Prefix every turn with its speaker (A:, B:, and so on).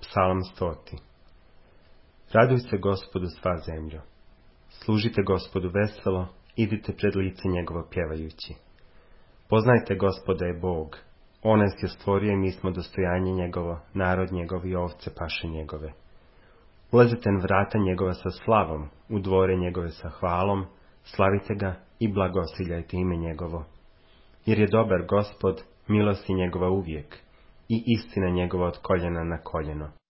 A: Psalam 100. Raduj se Gospodu sva zemljo. Služite Gospodu veselo, idite pred lice njegovo pjevajući. Poznajte Gospoda je Bog, On nas je stvorio i mi smo dostojanje njegovo, narod njegov i ovce paše njegove. Ulazite na vrata njegova sa slavom, u dvore njegove sa hvalom, slavite ga i blagosiljajte ime njegovo. Jer je dobar Gospod, milost je njegova uvijek, i istina njegova od koljena na koljeno.